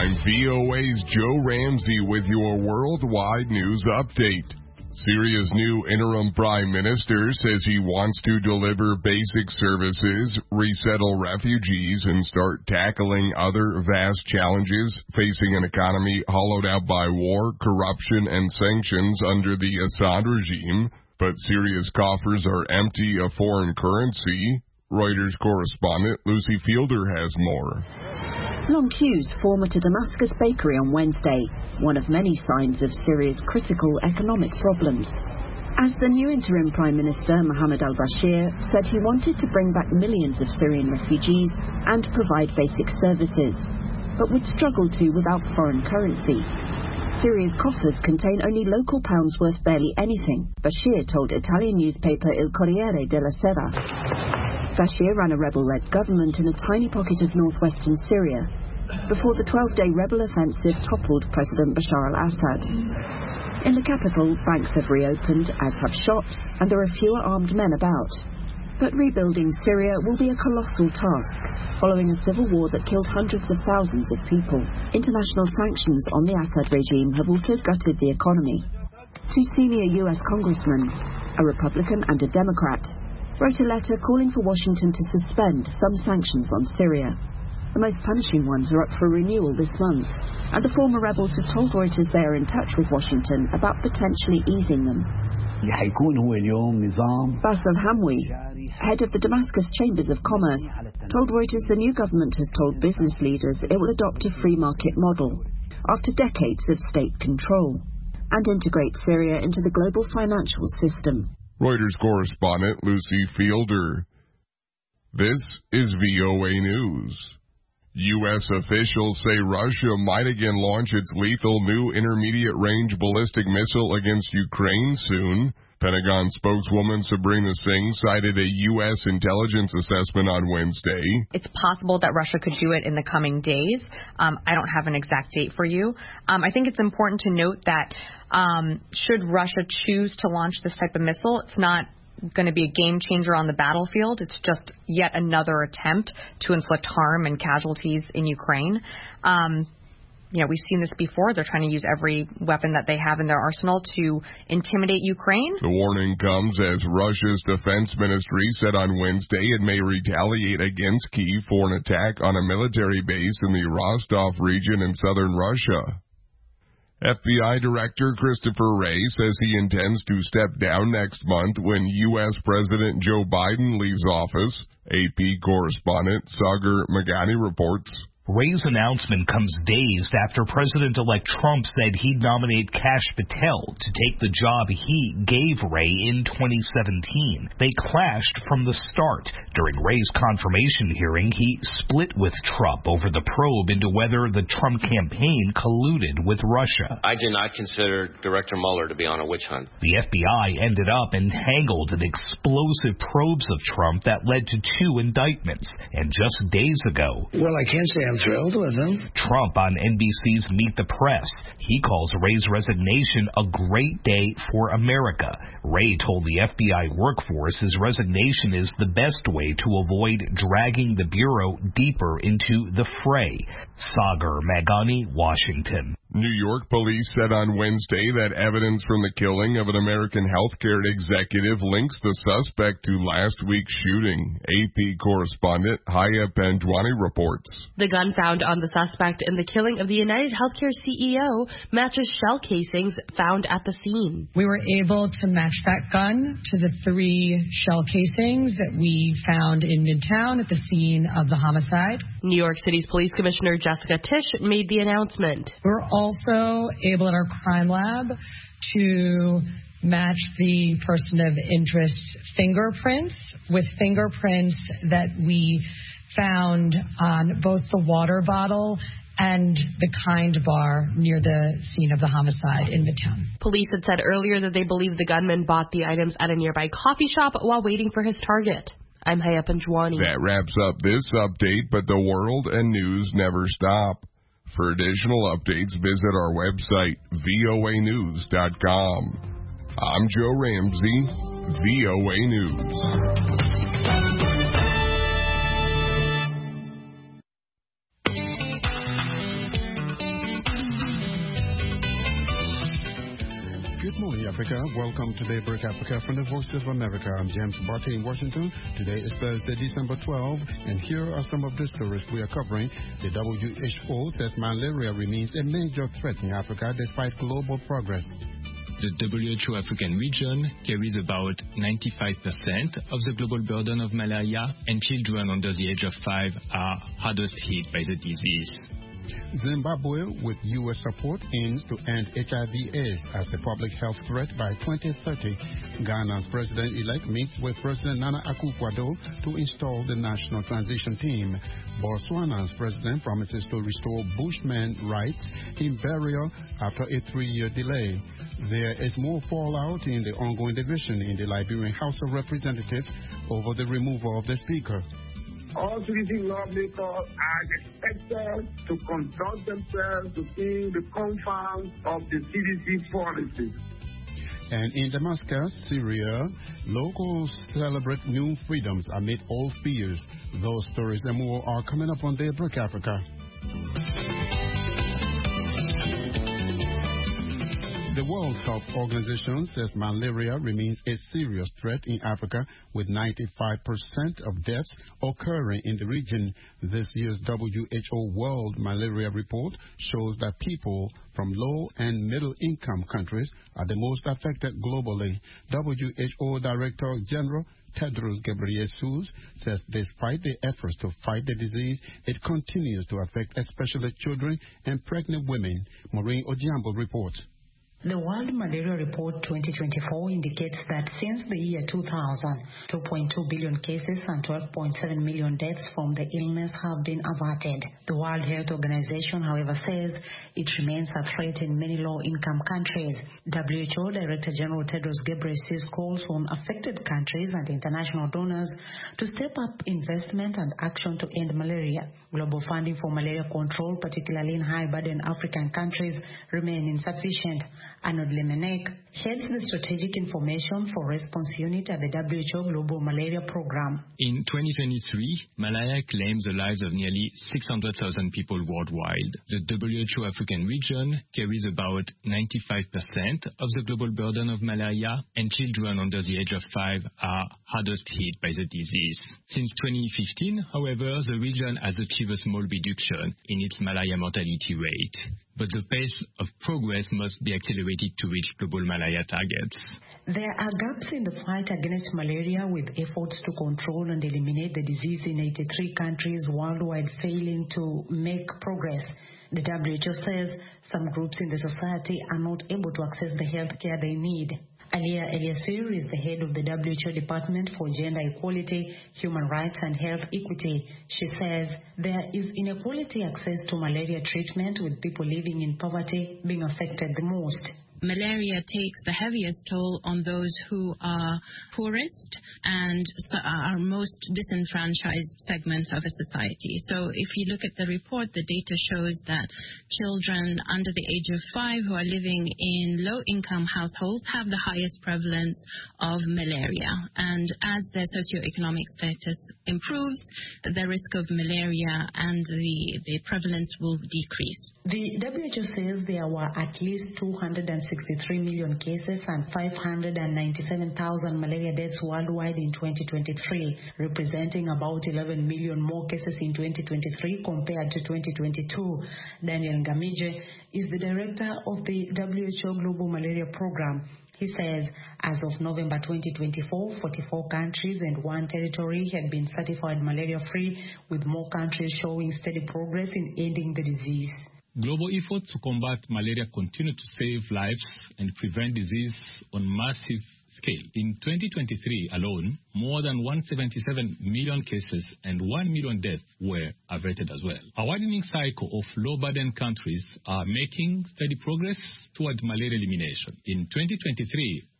I'm VOA's Joe Ramsey with your worldwide news update. Syria's new interim prime minister says he wants to deliver basic services, resettle refugees, and start tackling other vast challenges facing an economy hollowed out by war, corruption, and sanctions under the Assad regime. But Syria's coffers are empty of foreign currency. Reuters correspondent Lucy Fielder has more. Long queues form at a Damascus bakery on Wednesday, one of many signs of Syria's critical economic problems. As the new interim Prime Minister, Mohammed al-Bashir, said he wanted to bring back millions of Syrian refugees and provide basic services, but would struggle to without foreign currency. Syria's coffers contain only local pounds worth barely anything, Bashir told Italian newspaper Il Corriere della Sera. Bashir ran a rebel-led government in a tiny pocket of northwestern Syria before the 12-day rebel offensive toppled President Bashar al-Assad. In the capital, banks have reopened, as have shops, and there are fewer armed men about. But rebuilding Syria will be a colossal task, following a civil war that killed hundreds of thousands of people. International sanctions on the Assad regime have also gutted the economy. Two senior U.S. congressmen, a Republican and a Democrat, wrote a letter calling for Washington to suspend some sanctions on Syria. The most punishing ones are up for renewal this month, and the former rebels have told Reuters they are in touch with Washington about potentially easing them. Bassel Hamwi, head of the Damascus Chambers of Commerce, told Reuters the new government has told business leaders it will adopt a free market model after decades of state control and integrate Syria into the global financial system. Reuters correspondent Lucy Fielder. This is VOA News. U.S. officials say Russia might again launch its lethal new intermediate-range ballistic missile against Ukraine soon. Pentagon spokeswoman Sabrina Singh cited a U.S. intelligence assessment on Wednesday. It's possible that Russia could do it in the coming days. I don't have an exact date for you. I think it's important to note that should Russia choose to launch this type of missile, it's not going to be a game changer on the battlefield. It's just yet another attempt to inflict harm and casualties in Ukraine. We've seen this before. They're trying to use every weapon that they have in their arsenal to intimidate Ukraine. The warning comes as Russia's defense ministry said on Wednesday it may retaliate against Kyiv for an attack on a military base in the Rostov region in southern Russia. FBI Director Christopher Wray says he intends to step down next month when U.S. President Joe Biden leaves office. AP correspondent Sagar Meghani reports. Wray's announcement comes days after President-elect Trump said he'd nominate Kash Patel to take the job he gave Wray in 2017. They clashed from the start. During Wray's confirmation hearing, he split with Trump over the probe into whether the Trump campaign colluded with Russia. I do not consider Director Mueller to be on a witch hunt. The FBI ended up entangled in explosive probes of Trump that led to 2 indictments. And just days ago, well, I can't say I'm thrilled with him. Trump on NBC's Meet the Press. He calls Wray's resignation a great day for America. Wray told the FBI workforce his resignation is the best way to avoid dragging the Bureau deeper into the fray. Sagar Meghani, Washington. New York police said on Wednesday that evidence from the killing of an American healthcare executive links the suspect to last week's shooting. AP correspondent Haya Panjwani reports. The gun found on the suspect in the killing of the United Healthcare CEO matches shell casings found at the scene. We were able to match that gun to the 3 shell casings that we found in Midtown at the scene of the homicide. New York City's Police Commissioner Jessica Tisch made the announcement. We're also able at our crime lab to match the person of interest fingerprints with fingerprints that we found on both the water bottle and the Kind bar near the scene of the homicide in Midtown. Police had said earlier that they believe the gunman bought the items at a nearby coffee shop while waiting for his target. I'm Haya Panjwani. That wraps up this update, but the world and news never stop. For additional updates, visit our website, voanews.com. I'm Joe Ramsey, VOA News. Africa. Welcome to Daybreak Africa from the Voice of America. I'm James Barty in Washington. Today is Thursday, December 12, and here are some of the stories we are covering. The WHO says malaria remains a major threat in Africa despite global progress. The WHO African region carries about 95% of the global burden of malaria, and children under the age of 5 are hardest hit by the disease. Zimbabwe, with U.S. support, aims to end HIV/AIDS as a public health threat by 2030. Ghana's president-elect meets with President Nana Akufo-Addo to install the national transition team. Botswana's president promises to restore Bushmen rights in burial after a 3-year delay. There is more fallout in the ongoing division in the Liberian House of Representatives over the removal of the speaker. All citizen lawmakers are expected to conduct themselves within the confines of the CDC policy. And in Damascus, Syria, locals celebrate new freedoms amid old fears. Those stories and more are coming up on Daybreak Africa. The World Health Organization says malaria remains a serious threat in Africa, with 95% of deaths occurring in the region. This year's WHO World Malaria Report shows that people from low and middle-income countries are the most affected globally. WHO Director General Tedros Ghebreyesus says despite the efforts to fight the disease, it continues to affect especially children and pregnant women. Maureen Odhiambo reports. The World Malaria Report 2024 indicates that since the year 2000, 2.2 billion cases and 12.7 million deaths from the illness have been averted. The World Health Organization, however, says it remains a threat in many low-income countries. WHO Director General Tedros Ghebreyesus calls on affected countries and international donors to step up investment and action to end malaria. Global funding for malaria control, particularly in high-burden African countries, remain insufficient. Arnold Lemenek heads the Strategic Information for Response Unit at the WHO Global Malaria Program. In 2023, malaria claimed the lives of nearly 600,000 people worldwide. The WHO African region carries about 95% of the global burden of malaria, and children under the age of 5 are hardest hit by the disease. Since 2015, however, the region has achieved a small reduction in its malaria mortality rate. But the pace of progress must be accelerated to reach global malaria targets. There are gaps in the fight against malaria, with efforts to control and eliminate the disease in 83 countries worldwide failing to make progress. The WHO says some groups in the society are not able to access the health care they need. Alia Eliasir is the head of the WHO Department for Gender Equality, Human Rights and Health Equity. She says there is inequality access to malaria treatment, with people living in poverty being affected the most. Malaria takes the heaviest toll on those who are poorest and are most disenfranchised segments of a society. So if you look at the report, the data shows that children under the age of 5 who are living in low-income households have the highest prevalence of malaria. And as their socioeconomic status improves, the risk of malaria and the prevalence will decrease. The WHO says there were at least 263 million cases and 597,000 malaria deaths worldwide in 2023, representing about 11 million more cases in 2023 compared to 2022. Daniel Ngamije is the director of the WHO Global Malaria Program. He says as of November 2024, 44 countries and 1 territory had been certified malaria-free, with more countries showing steady progress in ending the disease. Global efforts to combat malaria continue to save lives and prevent disease on massive scale. In 2023 alone, more than 177 million cases and 1 million deaths were averted as well. A widening cycle of low-burden countries are making steady progress toward malaria elimination. In 2023,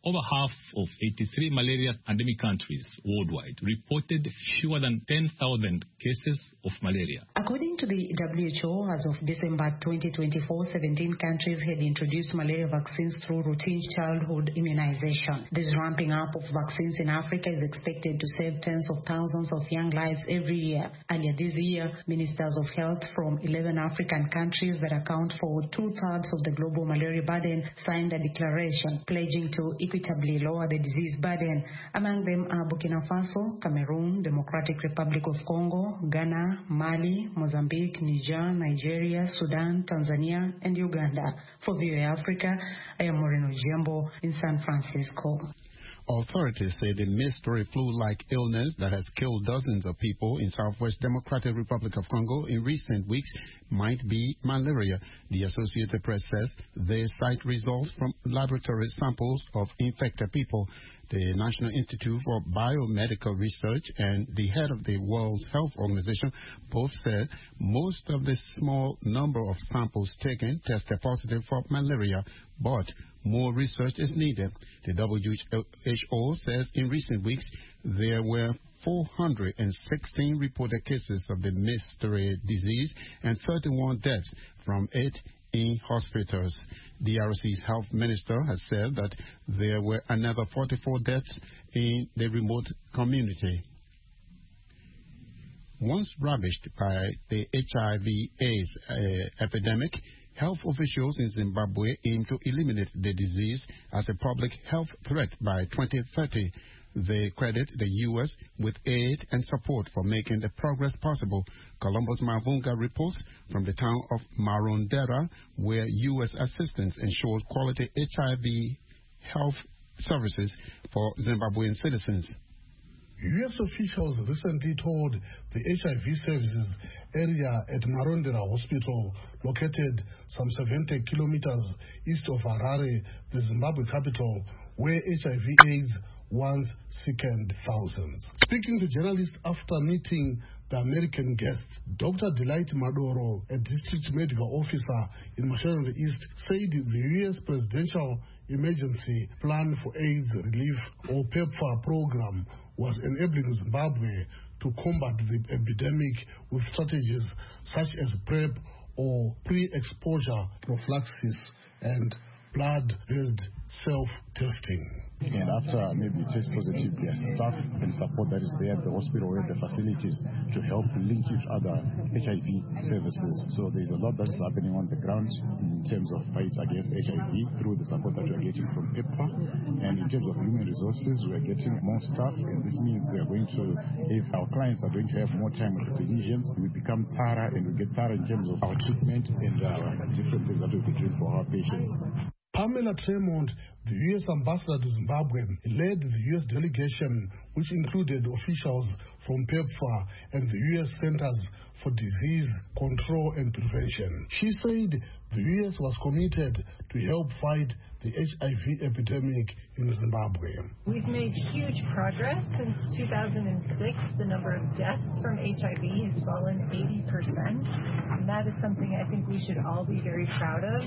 Over half of 83 malaria endemic countries worldwide reported fewer than 10,000 cases of malaria. According to the WHO, as of December 2024, 17 countries had introduced malaria vaccines through routine childhood immunization. This ramping up of vaccines in Africa is expected to save tens of thousands of young lives every year. Earlier this year, ministers of health from 11 African countries that account for 2/3 of the global malaria burden signed a declaration pledging to equitably lower the disease burden. Among them are Burkina Faso, Cameroon, Democratic Republic of Congo, Ghana, Mali, Mozambique, Niger, Nigeria, Sudan, Tanzania, and Uganda. For VOA Africa, I am Moreno Giambo in San Francisco. Authorities say the mystery flu-like illness that has killed dozens of people in Southwest Democratic Republic of Congo in recent weeks might be malaria. The Associated Press says they cite results from laboratory samples of infected people. The National Institute for Biomedical Research and the head of the World Health Organization both said most of the small number of samples taken tested positive for malaria, but more research is needed. The WHO says in recent weeks there were 416 reported cases of the mystery disease and 31 deaths from it in hospitals. The DRC's health minister has said that there were another 44 deaths in the remote community. Once ravaged by the HIV/AIDS epidemic, health officials in Zimbabwe aim to eliminate the disease as a public health threat by 2030. They credit the U.S. with aid and support for making the progress possible. Columbus Mavunga reports from the town of Marondera, where U.S. assistance ensures quality HIV health services for Zimbabwean citizens. U.S. officials recently told the HIV services area at Marondera Hospital, located some 70 kilometers east of Harare, the Zimbabwe capital, where HIV/AIDS once sickened thousands. Speaking to journalists after meeting the American guest, Dr. Delight Madoro, a district medical officer in Mashonaland East, said the U.S. Presidential Emergency Plan for AIDS Relief, or PEPFAR program, was enabling Zimbabwe to combat the epidemic with strategies such as PrEP, or pre-exposure prophylaxis, and blood-based self-testing. And after maybe you test positive, there's staff and support that is there at the hospital or at the facilities to help link each other HIV services. So there's a lot that's happening on the ground in terms of fight against HIV through the support that we're getting from PEPFAR. And in terms of human resources, we're getting more staff, and this means we're going to, if our clients are going to have more time with the clinicians, we become thorough, and we get thorough in terms of our treatment and different things that we'll be doing for our patients. Pamela Tremont, the U.S. ambassador to Zimbabwe, led the U.S. delegation, which included officials from PEPFAR and the U.S. Centers for Disease Control and Prevention. She said the U.S. was committed to help fight the HIV epidemic in Zimbabwe. We've made huge progress since 2006. The number of deaths from HIV has fallen 80%, and that is something I think we should all be very proud of.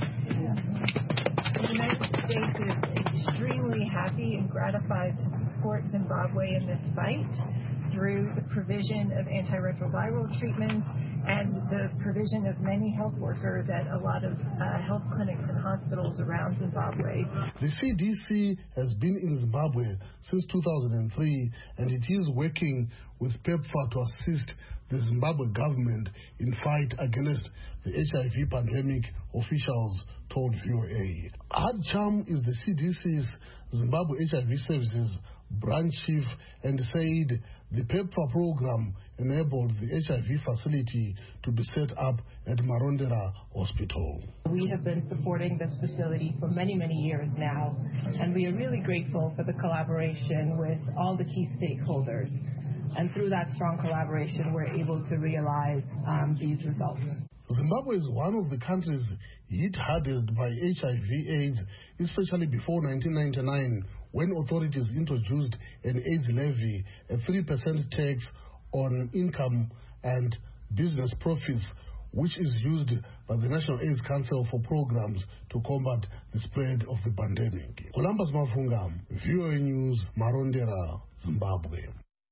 The United States is extremely happy and gratified to support Zimbabwe in this fight through the provision of antiretroviral treatments and the provision of many health workers at a lot of health clinics and hospitals around Zimbabwe. The CDC has been in Zimbabwe since 2003, and it is working with PEPFAR to assist the Zimbabwe government in fight against the HIV pandemic, officials told VOA. Ad Cham is the CDC's Zimbabwe HIV Services branch chief and said the PEPFAR program enabled the HIV facility to be set up at Marondera Hospital. We have been supporting this facility for many, many years now, and we are really grateful for the collaboration with all the key stakeholders. And through that strong collaboration, we're able to realize these results. Zimbabwe is one of the countries hit hardest by HIV/AIDS, especially before 1999, when authorities introduced an AIDS levy, a 3% tax on income and business profits, which is used by the National AIDS Council for programs to combat the spread of the pandemic. Columbus Mafunga, VOA News, Marondera, Zimbabwe.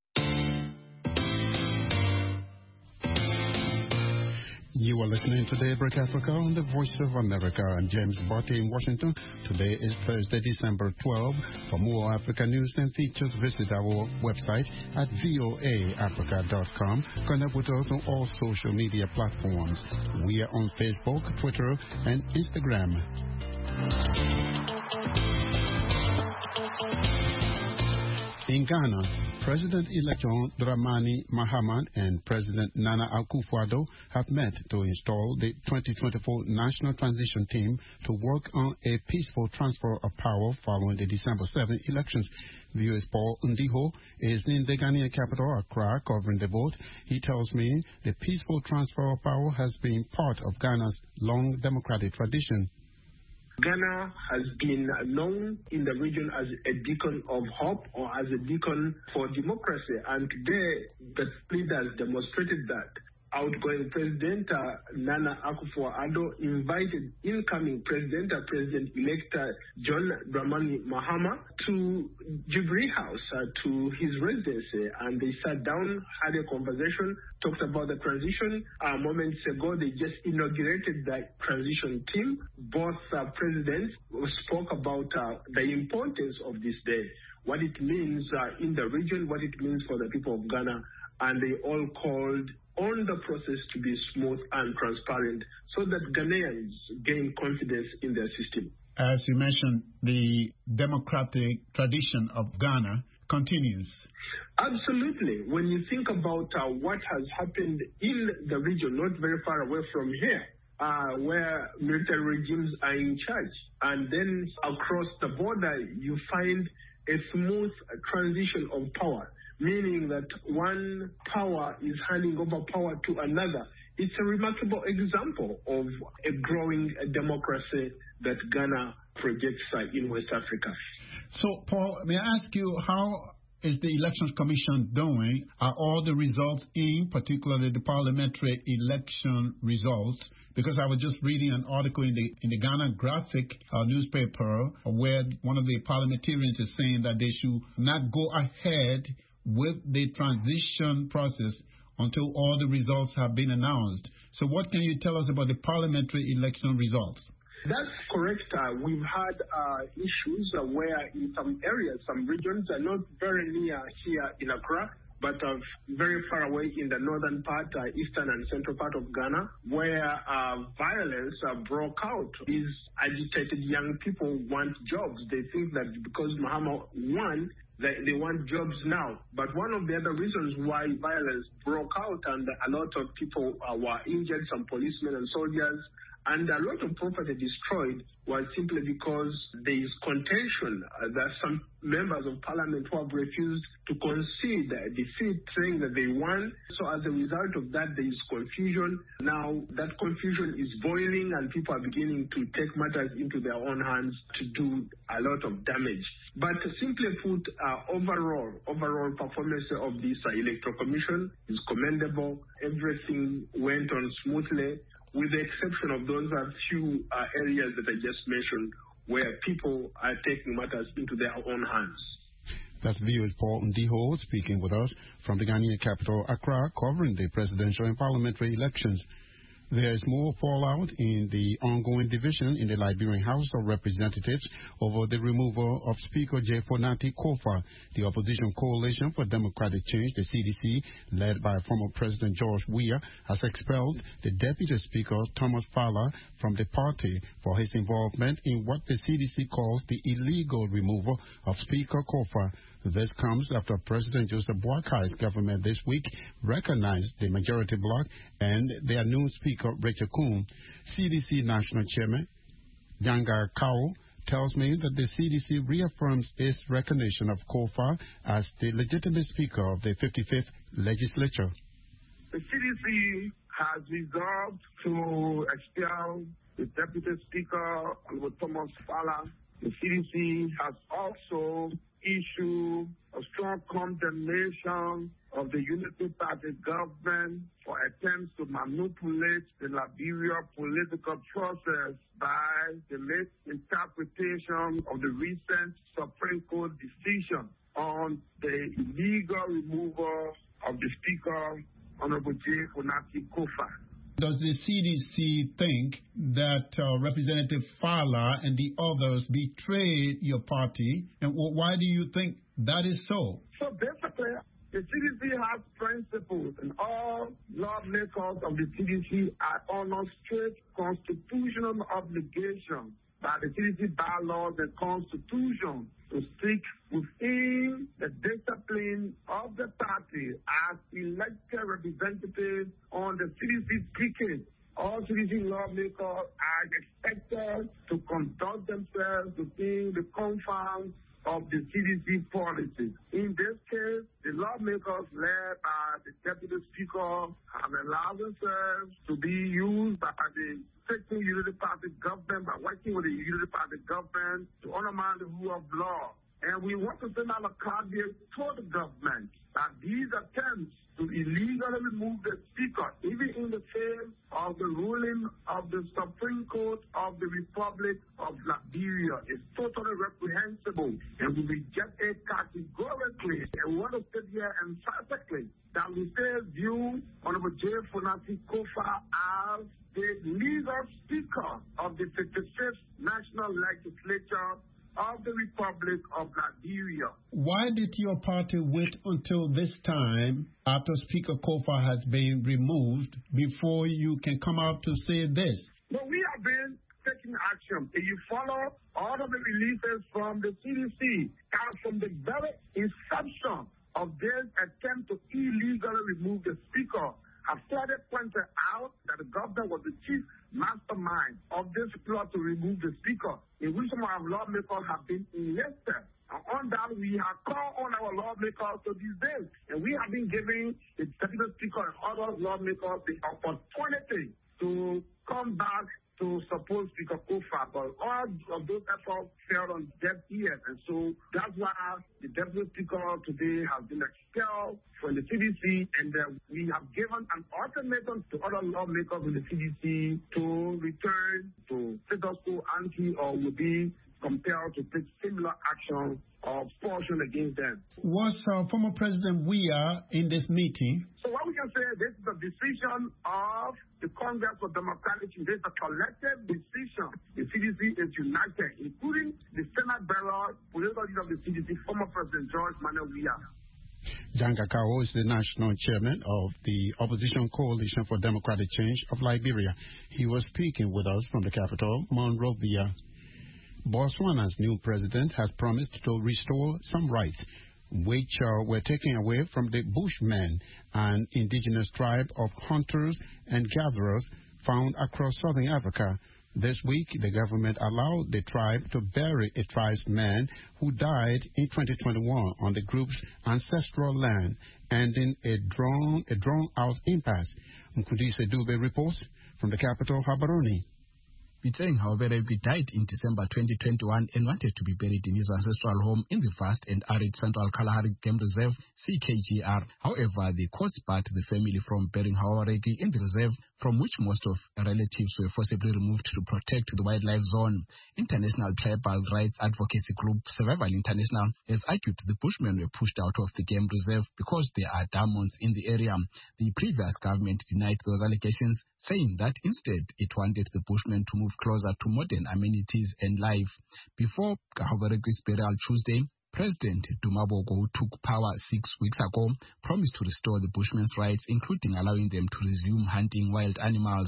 You are listening to Daybreak Africa on the Voice of America. I'm James Barty in Washington. Today is Thursday, December 12. For more Africa news and features, visit our website at voaafrica.com. Connect with us on all social media platforms. We are on Facebook, Twitter, and Instagram. In Ghana, President-elect John Dramani Mahama and President Nana Akufo-Addo have met to install the 2024 National Transition Team to work on a peaceful transfer of power following the December 7 elections. VOA's Paul Ndiho is in the Ghanaian capital, Accra, covering the vote. He tells me the peaceful transfer of power has been part of Ghana's long democratic tradition. Ghana has been known in the region as a beacon of hope or as a beacon for democracy. And today, the leaders demonstrated that. Outgoing President Nana Akufo-Addo invited incoming President-elect John Dramani Mahama to Jubilee House, to his residence, and they sat down, had a conversation, talked about the transition. Moments ago, they just inaugurated the transition team. Both presidents spoke about the importance of this day, what it means in the region, what it means for the people of Ghana, and they all called on the process to be smooth and transparent so that Ghanaians gain confidence in their system. As you mentioned, the democratic tradition of Ghana continues. Absolutely. When you think about what has happened in the region, not very far away from here, where military regimes are in charge, and then across the border, you find a smooth transition of power, meaning that one power is handing over power to another. It's a remarkable example of a growing democracy that Ghana projects in West Africa. So, Paul, may I ask you, how is the Elections Commission doing? Are all the results in, particularly the parliamentary election results? Because I was just reading an article in the Ghana Graphic newspaper where one of the parliamentarians is saying that they should not go ahead with the transition process until all the results have been announced. So what can you tell us about the parliamentary election results? That's correct. We've had issues where in some areas, some regions are not very near here in Accra, but very far away in the northern part, eastern and central part of Ghana, where violence broke out. These agitated young people want jobs. They think that because Mahama won, they want jobs now. But one of the other reasons why violence broke out and a lot of people were injured, some policemen and soldiers, and a lot of property destroyed was simply because there is contention. There are some members of parliament who have refused to concede defeat, saying that they won. So as a result of that, there is confusion. Now that confusion is boiling and people are beginning to take matters into their own hands to do a lot of damage. But simply put, overall performance of this electoral commission is commendable. Everything went on smoothly, with the exception of those few areas that I just mentioned, where people are taking matters into their own hands. That's VOA's Paul Ndiho speaking with us from the Ghanaian capital, Accra, covering the presidential and parliamentary elections. There is more fallout in the ongoing division in the Liberian House of Representatives over the removal of Speaker J. Fonati Kofa. The opposition coalition for democratic change, the CDC, led by former President George Weah, has expelled the Deputy Speaker Thomas Fowler from the party for his involvement in what the CDC calls the illegal removal of Speaker Kofa. This comes after President Joseph Boakai's government this week recognized the majority bloc and their new Speaker, Rachel Kuhn. CDC National Chairman Janga Kao tells me that the CDC reaffirms its recognition of Kofa as the legitimate Speaker of the 55th Legislature. The CDC has resolved to expel the Deputy Speaker, Thomas Fowler. The CDC has also issued a strong condemnation of the Unity Party government for attempts to manipulate the Liberia political process by the misinterpretation of the recent Supreme Court decision on the illegal removal of the Speaker, Honorable J. Funaki Kofa. Does the CDC think that Representative Fala and the others betrayed your party? And why do you think that is so? So basically, the CDC has principles, and all lawmakers of the CDC are on a strict constitutional obligation by the CDC bylaws and constitution to stick within the discipline of the party as elected representatives on the CDC ticket. All CDC lawmakers are expected to conduct themselves within the confines of the CDC policy. In this case, the lawmakers led by the Deputy Speaker have allowed themselves to be used by the sitting Unity Party government, by working with the Unity Party government to undermine the rule of law. And we want to send out a caveat to the government that these attempts to illegally remove the Speaker, even in the face of the ruling of the Supreme Court of the Republic of Liberia, is totally reprehensible. And we reject it categorically. And we want to sit here emphatically that we still view Honorable J. Funaki Kofa as the legal Speaker of the 55th National Legislature of the Republic of Liberia. Why did your party wait until this time, after Speaker Kofa has been removed, before you can come out to say this? Well, we have been taking action. If you follow all of the releases from the CDC, and from the very inception of this attempt to illegally remove the Speaker, I've started pointing out that the governor was the chief mastermind of this plot to remove the Speaker, in which some of our lawmakers have been enlisted. And on that, we have called on our lawmakers to these days. And we have been giving the Deputy Speaker and other lawmakers the opportunity to come back to support Speaker Kofa, but all of those efforts fell on deaf ears, and so that's why the Deputy Speaker today has been expelled from the CDC, and we have given an ultimatum to other lawmakers in the CDC to return to status quo ante, or will be compelled to take similar action or portion against them. Was former President Weah in this meeting? So what we can say, this is a decision of the Congress for Democratic Change. This is a collective decision. The CDC is united, including the Senate bearer, political leader of the CDC, former President George Manuel Weah. Jan Gakao is the national chairman of the Opposition Coalition for Democratic Change of Liberia. He was speaking with us from the capital, Monrovia. Botswana's new president has promised to restore some rights which were taken away from the Bushmen, an indigenous tribe of hunters and gatherers found across southern Africa. This week, the government allowed the tribe to bury a tribesman who died in 2021 on the group's ancestral land, ending a drawn-out impasse. Mkundise Dube reports from the capital, Gaborone. Bitseng, however, died in December 2021 and wanted to be buried in his ancestral home in the vast and arid Central Kalahari Game Reserve, CKGR. However, the courts barred the family from burying Hawaregi in the reserve, from which most of relatives were forcibly removed to protect the wildlife zone. International Tribal Rights Advocacy Group Survival International has argued the Bushmen were pushed out of the game reserve because there are diamonds in the area. The previous government denied those allegations, saying that instead it wanted the Bushmen to move closer to modern amenities and life. Before Hawaregi's burial Tuesday, President Dumabogo, who took power 6 weeks ago, promised to restore the Bushmen's rights, including allowing them to resume hunting wild animals.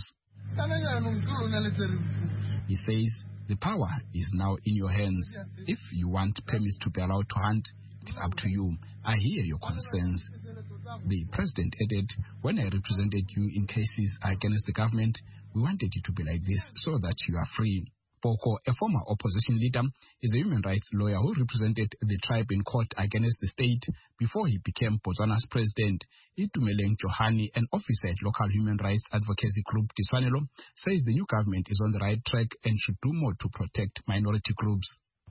He says, the power is now in your hands. If you want permits to be allowed to hunt, it's up to you. I hear your concerns. The president added, when I represented you in cases against the government, we wanted it to be like this so that you are free. Boko, a former opposition leader, is a human rights lawyer who represented the tribe in court against the state before he became Botswana's president. Itumeleng Johani, an officer at local human rights advocacy group Diswanelo, says the new government is on the right track and should do more to protect minority groups.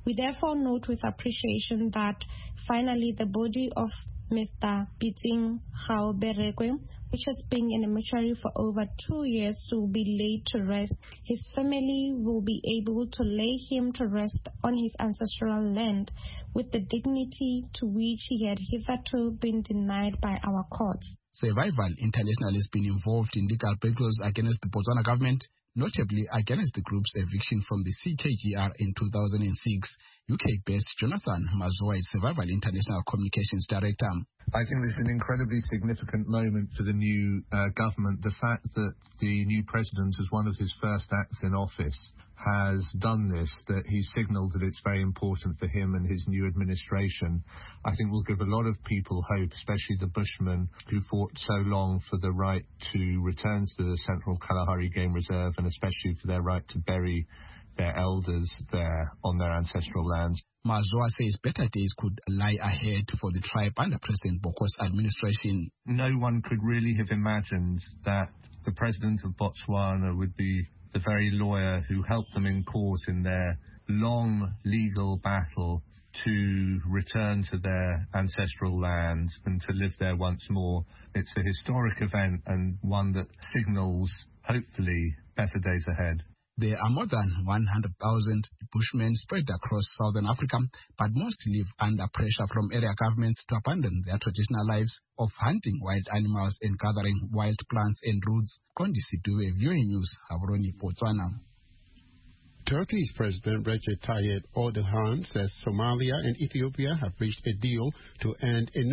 We therefore note with appreciation that finally the body of Mr. Pitsing Hao Berekwe, which has been in a mortuary for over 2 years, will be laid to rest. His family will be able to lay him to rest on his ancestral land with the dignity to which he had hitherto been denied by our courts. Survival International has been involved in legal battles against the Botswana government, notably against the group's eviction from the CKGR in 2006. UK-based Jonathan Mazoa is Survival International Communications Director. I think this is an incredibly significant moment for the new government. The fact that the new president, as one of his first acts in office, has done this, that he's signalled that it's very important for him and his new administration, I think will give a lot of people hope, especially the Bushmen who fought so long for the right to return to the Central Kalahari Game Reserve, and especially for their right to bury their elders there on their ancestral lands. Mazoa says better days could lie ahead for the tribe under President Boko's administration. No one could really have imagined that the president of Botswana would be the very lawyer who helped them in court in their long legal battle to return to their ancestral land and to live there once more. It's a historic event and one that signals, hopefully, better days ahead. There are more than 100,000 Bushmen spread across southern Africa, but most live under pressure from area governments to abandon their traditional lives of hunting wild animals and gathering wild plants and roots. Kondi Sidue, VOA News, Gaborone, Botswana. Turkey's President Recep Tayyip Erdogan says Somalia and Ethiopia have reached a deal to end a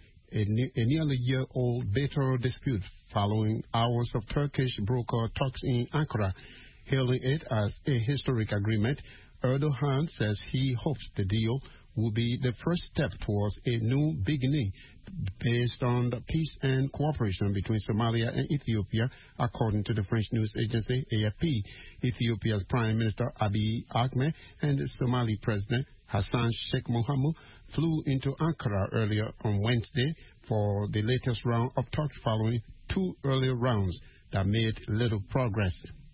nearly year-old bitter dispute following hours of Turkish broker talks in Ankara. Hailing it as a historic agreement, Erdogan says he hopes the deal will be the first step towards a new beginning based on the peace and cooperation between Somalia and Ethiopia, according to the French news agency AFP. Ethiopia's Prime Minister Abiy Ahmed and the Somali President Hassan Sheikh Mohamud flew into Ankara earlier on Wednesday for the latest round of talks following two earlier rounds that made little progress.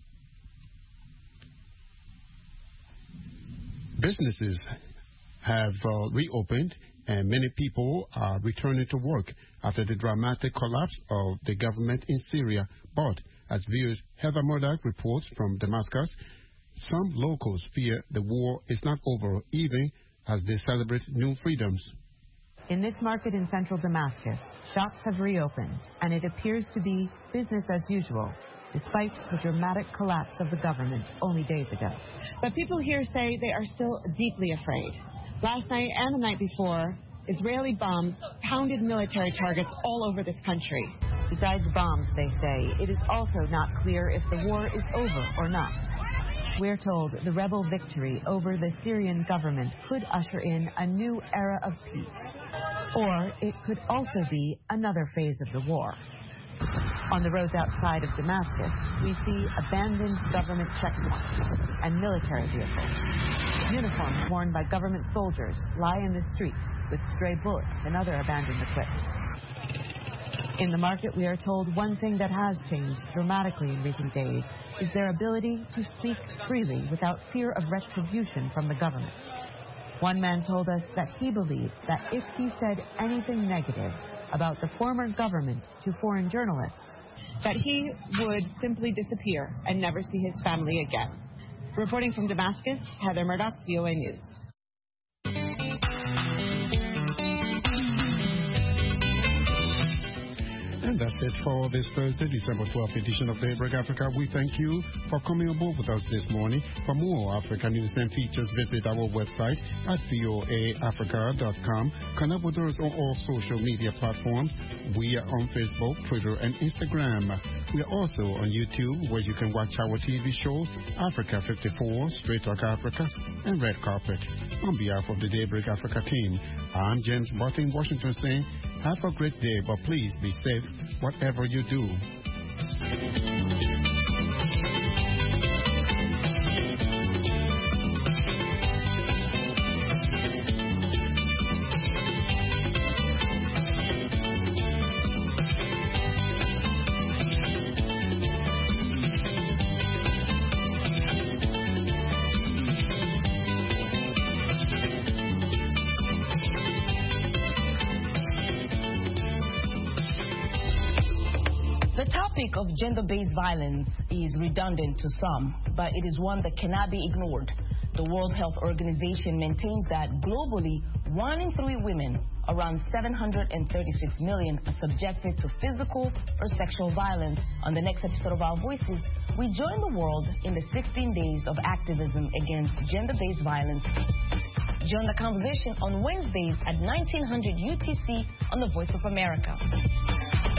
Businesses have reopened and many people are returning to work after the dramatic collapse of the government in Syria. But, as viewers Heather Murdoch reports from Damascus, some locals fear the war is not over even as they celebrate new freedoms. In this market in central Damascus, shops have reopened and it appears to be business as usual, despite the dramatic collapse of the government only days ago. But people here say they are still deeply afraid. Last night and the night before, Israeli bombs pounded military targets all over this country. Besides bombs, they say, it is also not clear if the war is over or not. We're told the rebel victory over the Syrian government could usher in a new era of peace. Or it could also be another phase of the war. On the roads outside of Damascus, we see abandoned government checkpoints and military vehicles. Uniforms worn by government soldiers lie in the streets with stray bullets and other abandoned equipment. In the market, we are told one thing that has changed dramatically in recent days is their ability to speak freely without fear of retribution from the government. One man told us that he believes that if he said anything negative about the former government to foreign journalists, that he would simply disappear and never see his family again. Reporting from Damascus, Heather Murdoch, VOA News. And that's it for this Thursday, December 12th edition of Daybreak Africa. We thank you for coming aboard with us this morning. For more Africa news and features, visit our website at voaafrica.com. Connect with us on all social media platforms. We are on Facebook, Twitter, and Instagram. We are also on YouTube, where you can watch our TV shows, Africa 54, Straight Talk Africa, and Red Carpet. On behalf of the Daybreak Africa team, I'm James Barton, Washington, saying, have a great day, but please be safe whatever you do. The topic of gender-based violence is redundant to some, but it is one that cannot be ignored. The World Health Organization maintains that globally, 1 in 3 women, around 736 million, are subjected to physical or sexual violence. On the next episode of Our Voices, we join the world in the 16 days of activism against gender-based violence. Join the conversation on Wednesdays at 1900 UTC on the Voice of America.